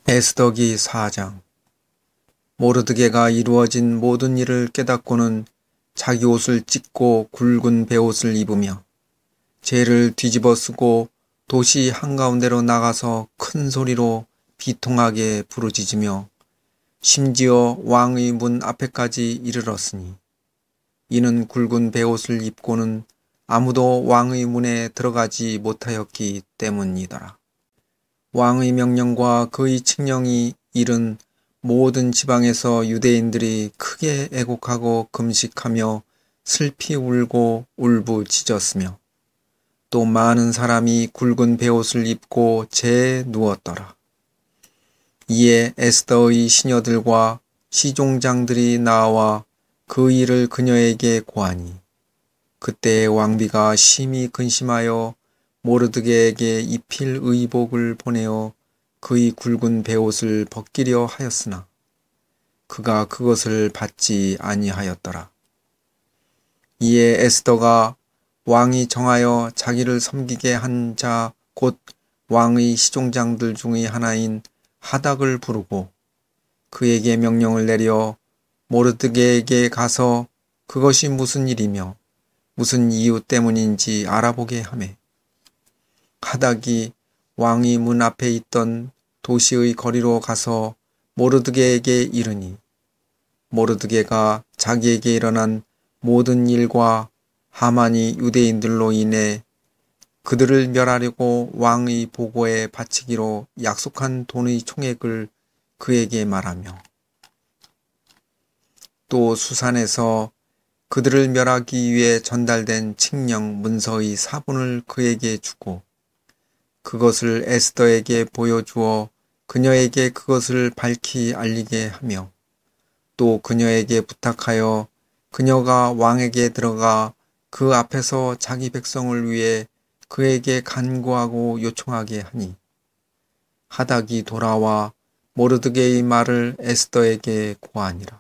에스더기 4장. 모르드게가 이루어진 모든 일을 깨닫고는 자기 옷을 찢고 굵은 베옷을 입으며 죄를 뒤집어 쓰고 도시 한가운데로 나가서 큰 소리로 비통하게 부르짖으며 심지어 왕의 문 앞에까지 이르렀으니 이는 굵은 베옷을 입고는 아무도 왕의 문에 들어가지 못하였기 때문이더라. 왕의 명령과 그의 칙령이 이른 모든 지방에서 유대인들이 크게 애곡하고 금식하며 슬피 울고 울부짖었으며 또 많은 사람이 굵은 베옷을 입고 재에 누웠더라. 이에 에스더의 시녀들과 시종장들이 나와 그 일을 그녀에게 고하니 그때 왕비가 심히 근심하여 모르드게에게 입힐 의복을 보내어 그의 굵은 베옷을 벗기려 하였으나 그가 그것을 받지 아니하였더라. 이에 에스더가 왕이 정하여 자기를 섬기게 한 자 곧 왕의 시종장들 중의 하나인 하닥을 부르고 그에게 명령을 내려 모르드게에게 가서 그것이 무슨 일이며 무슨 이유 때문인지 알아보게 하매 하닥이 왕이 문 앞에 있던 도시의 거리로 가서 모르드게에게 이르니 모르드게가 자기에게 일어난 모든 일과 하만이 유대인들로 인해 그들을 멸하려고 왕의 보고에 바치기로 약속한 돈의 총액을 그에게 말하며 또 수산에서 그들을 멸하기 위해 전달된 칙령 문서의 사본을 그에게 주고 그것을 에스더에게 보여주어 그녀에게 그것을 밝히 알리게 하며 또 그녀에게 부탁하여 그녀가 왕에게 들어가 그 앞에서 자기 백성을 위해 그에게 간구하고 요청하게 하니 하닥이 돌아와 모르드게의 말을 에스더에게 고하니라.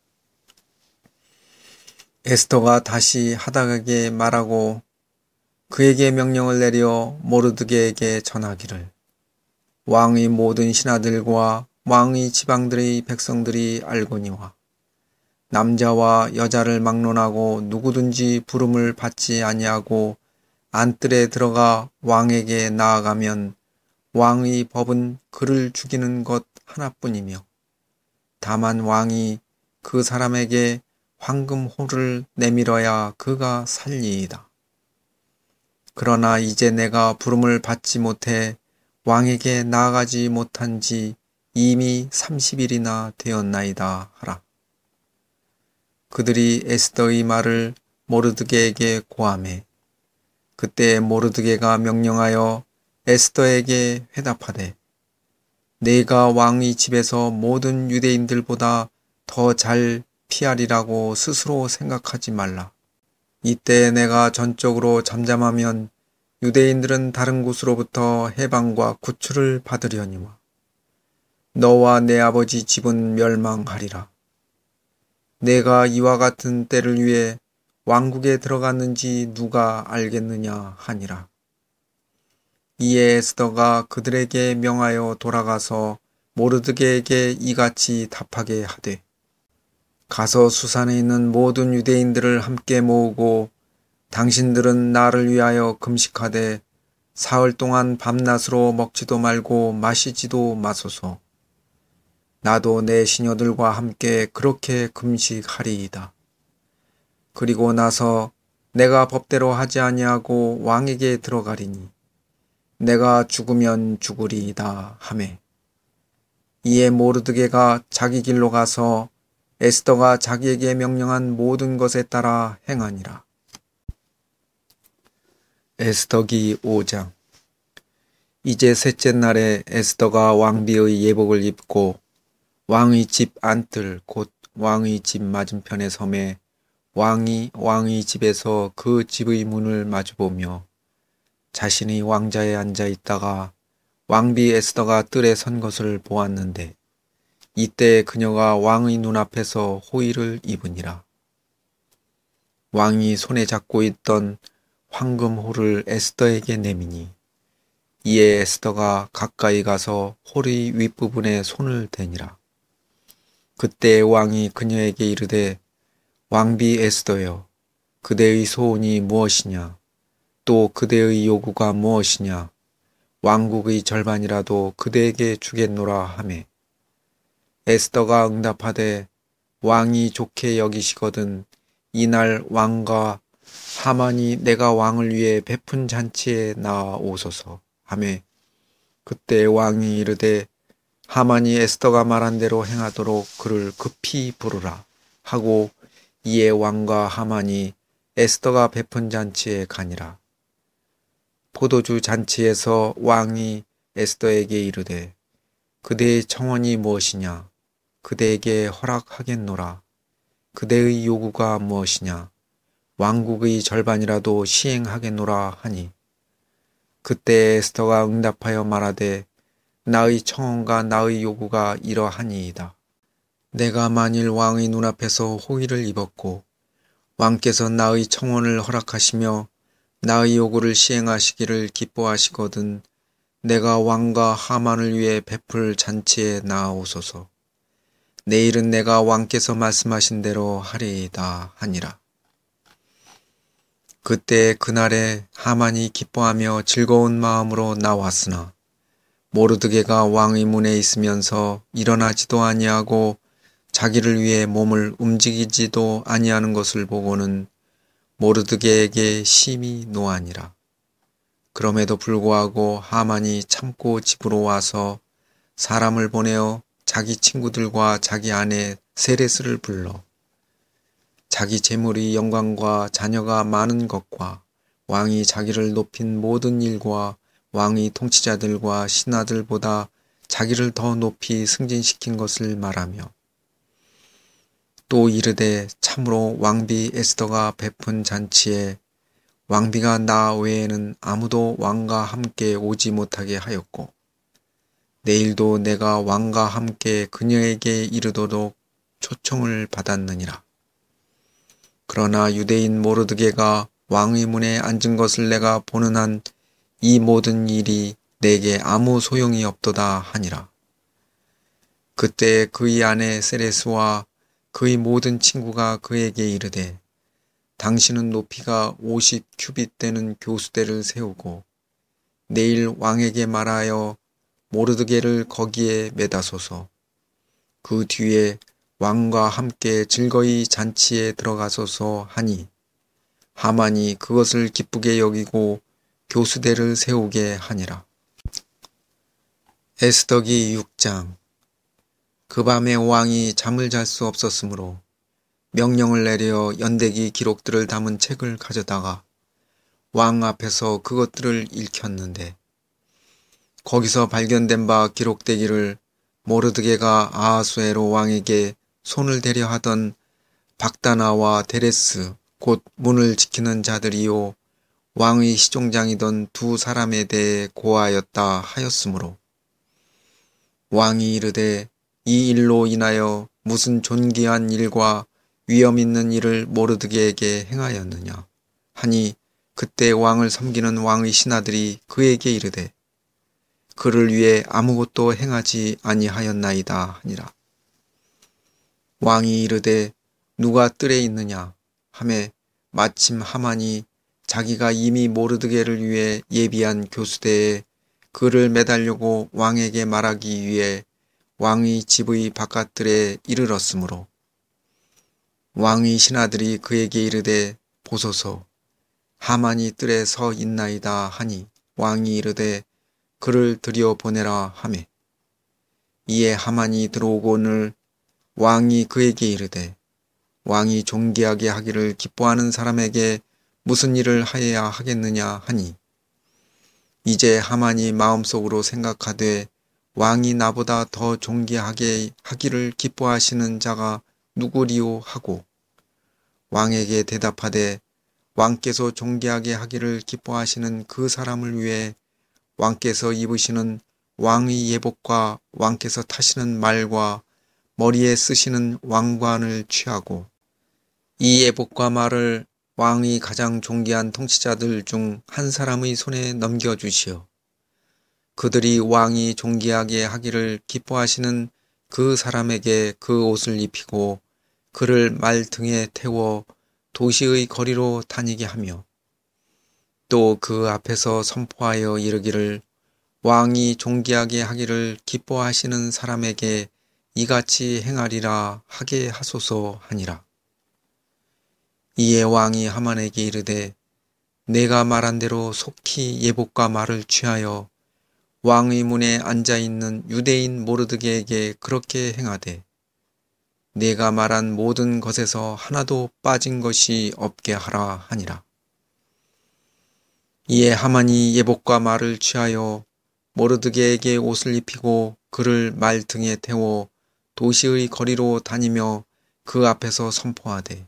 에스더가 다시 하닥에게 말하고 그에게 명령을 내려 모르드게에게 전하기를 왕의 모든 신하들과 왕의 지방들의 백성들이 알거니와 남자와 여자를 막론하고 누구든지 부름을 받지 아니하고 안뜰에 들어가 왕에게 나아가면 왕의 법은 그를 죽이는 것 하나뿐이며 다만 왕이 그 사람에게 황금호를 내밀어야 그가 살리이다. 그러나 이제 내가 부름을 받지 못해 왕에게 나아가지 못한 지 이미 30일이나 되었나이다 하라. 그들이 에스더의 말을 모르드게에게 고하매 그때 모르드게가 명령하여 에스더에게 회답하되 내가 왕의 집에서 모든 유대인들보다 더 잘 피하리라고 스스로 생각하지 말라. 이때 내가 전적으로 잠잠하면 유대인들은 다른 곳으로부터 해방과 구출을 받으려니와 너와 내 아버지 집은 멸망하리라. 내가 이와 같은 때를 위해 왕국에 들어갔는지 누가 알겠느냐 하니라. 이에 에스더가 그들에게 명하여 돌아가서 모르드게에게 이같이 답하게 하되 가서 수산에 있는 모든 유대인들을 함께 모으고 당신들은 나를 위하여 금식하되 사흘 동안 밤낮으로 먹지도 말고 마시지도 마소서. 나도 내 시녀들과 함께 그렇게 금식하리이다. 그리고 나서 내가 법대로 하지 아니하고 왕에게 들어가리니 내가 죽으면 죽으리이다 하매 이에 모르드게가 자기 길로 가서 에스더가 자기에게 명령한 모든 것에 따라 행하니라. 에스더기 5장. 이제 셋째 날에 에스더가 왕비의 예복을 입고 왕의 집 안뜰 곧 왕의 집 맞은편에 섬에 왕이 왕의 집에서 그 집의 문을 마주보며 자신이 왕자에 앉아 있다가 왕비 에스더가 뜰에 선 것을 보았는데 이때 그녀가 왕의 눈앞에서 호의를 입으니라. 왕이 손에 잡고 있던 황금호를 에스더에게 내미니 이에 에스더가 가까이 가서 홀의 윗부분에 손을 대니라. 그때 왕이 그녀에게 이르되 왕비 에스더여, 그대의 소원이 무엇이냐? 또 그대의 요구가 무엇이냐? 왕국의 절반이라도 그대에게 주겠노라 하매 에스더가 응답하되 왕이 좋게 여기시거든 이날 왕과 하만이 내가 왕을 위해 베푼 잔치에 나아오소서 하매 그때 왕이 이르되 하만이 에스더가 말한 대로 행하도록 그를 급히 부르라 하고 이에 왕과 하만이 에스더가 베푼 잔치에 가니라. 포도주 잔치에서 왕이 에스더에게 이르되 그대의 청원이 무엇이냐? 그대에게 허락하겠노라. 그대의 요구가 무엇이냐? 왕국의 절반이라도 시행하겠노라 하니 그때 에스더가 응답하여 말하되 나의 청원과 나의 요구가 이러하니이다. 내가 만일 왕의 눈앞에서 호의를 입었고 왕께서 나의 청원을 허락하시며 나의 요구를 시행하시기를 기뻐하시거든 내가 왕과 하만을 위해 베풀 잔치에 나아오소서. 내일은 내가 왕께서 말씀하신 대로 하리이다 하니라. 그때 그날에 하만이 기뻐하며 즐거운 마음으로 나왔으나 모르드게가 왕의 문에 있으면서 일어나지도 아니하고 자기를 위해 몸을 움직이지도 아니하는 것을 보고는 모르드게에게 심히 노하니라. 그럼에도 불구하고 하만이 참고 집으로 와서 사람을 보내어 자기 친구들과 자기 아내 세레스를 불러 자기 재물의 영광과 자녀가 많은 것과 왕이 자기를 높인 모든 일과 왕의 통치자들과 신하들보다 자기를 더 높이 승진시킨 것을 말하며 또 이르되 참으로 왕비 에스더가 베푼 잔치에 왕비가 나 외에는 아무도 왕과 함께 오지 못하게 하였고 내일도 내가 왕과 함께 그녀에게 이르도록 초청을 받았느니라. 그러나 유대인 모르드게가 왕의 문에 앉은 것을 내가 보는 한 이 모든 일이 내게 아무 소용이 없도다 하니라. 그때 그의 아내 세레스와 그의 모든 친구가 그에게 이르되 당신은 높이가 50규빗 되는 교수대를 세우고 내일 왕에게 말하여 모르드게를 거기에 매다소서. 그 뒤에 왕과 함께 즐거이 잔치에 들어가소서 하니 하만이 그것을 기쁘게 여기고 교수대를 세우게 하니라. 에스더기 6장. 그 밤에 왕이 잠을 잘 수 없었으므로 명령을 내려 연대기 기록들을 담은 책을 가져다가 왕 앞에서 그것들을 읽혔는데 거기서 발견된 바 기록되기를 모르드게가 아하수에로 왕에게 손을 대려 하던 박다나와 데레스 곧 문을 지키는 자들이요 왕의 시종장이던 두 사람에 대해 고하였다 하였으므로 왕이 이르되 이 일로 인하여 무슨 존귀한 일과 위엄 있는 일을 모르드게에게 행하였느냐 하니 그때 왕을 섬기는 왕의 신하들이 그에게 이르되 그를 위해 아무것도 행하지 아니하였나이다 하니라. 왕이 이르되 누가 뜰에 있느냐 하매 마침 하만이 자기가 이미 모르드게를 위해 예비한 교수대에 그를 매달려고 왕에게 말하기 위해 왕의 집의 바깥들에 이르렀으므로 왕의 신하들이 그에게 이르되 보소서 하만이 뜰에 서 있나이다 하니 왕이 이르되 그를 들여보내라 하매 이에 하만이 들어오거늘 왕이 그에게 이르되 왕이 존귀하게 하기를 기뻐하는 사람에게 무슨 일을 하여야 하겠느냐 하니 이제 하만이 마음속으로 생각하되 왕이 나보다 더 존귀하게 하기를 기뻐하시는 자가 누구리오 하고 왕에게 대답하되 왕께서 존귀하게 하기를 기뻐하시는 그 사람을 위해 왕께서 입으시는 왕의 예복과 왕께서 타시는 말과 머리에 쓰시는 왕관을 취하고 이 예복과 말을 왕의 가장 존귀한 통치자들 중 한 사람의 손에 넘겨주시어 그들이 왕이 존귀하게 하기를 기뻐하시는 그 사람에게 그 옷을 입히고 그를 말 등에 태워 도시의 거리로 다니게 하며 또 그 앞에서 선포하여 이르기를 왕이 존귀하게 하기를 기뻐하시는 사람에게 이같이 행하리라 하게 하소서 하니라. 이에 왕이 하만에게 이르되 내가 말한 대로 속히 예복과 말을 취하여 왕의 문에 앉아있는 유대인 모르드게에게 그렇게 행하되 내가 말한 모든 것에서 하나도 빠진 것이 없게 하라 하니라. 이에 하만이 예복과 말을 취하여 모르드게에게 옷을 입히고 그를 말 등에 태워 도시의 거리로 다니며 그 앞에서 선포하되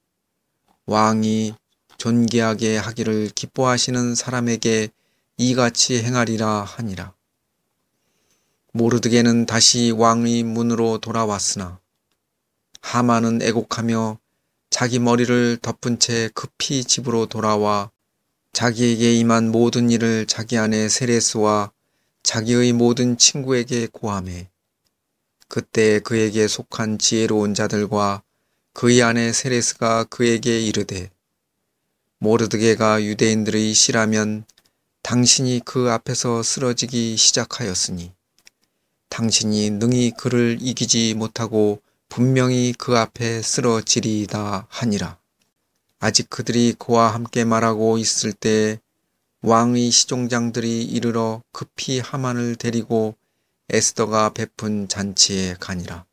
왕이 존귀하게 하기를 기뻐하시는 사람에게 이같이 행하리라 하니라. 모르드게는 다시 왕의 문으로 돌아왔으나 하만은 애곡하며 자기 머리를 덮은 채 급히 집으로 돌아와 자기에게 임한 모든 일을 자기 아내 세레스와 자기의 모든 친구에게 고하매 그때 그에게 속한 지혜로운 자들과 그의 아내 세레스가 그에게 이르되 모르드게가 유대인들의 씨라면 당신이 그 앞에서 쓰러지기 시작하였으니 당신이 능히 그를 이기지 못하고 분명히 그 앞에 쓰러지리이다 하니라. 아직 그들이 그와 함께 말하고 있을 때 왕의 시종장들이 이르러 급히 하만을 데리고 에스더가 베푼 잔치에 가니라.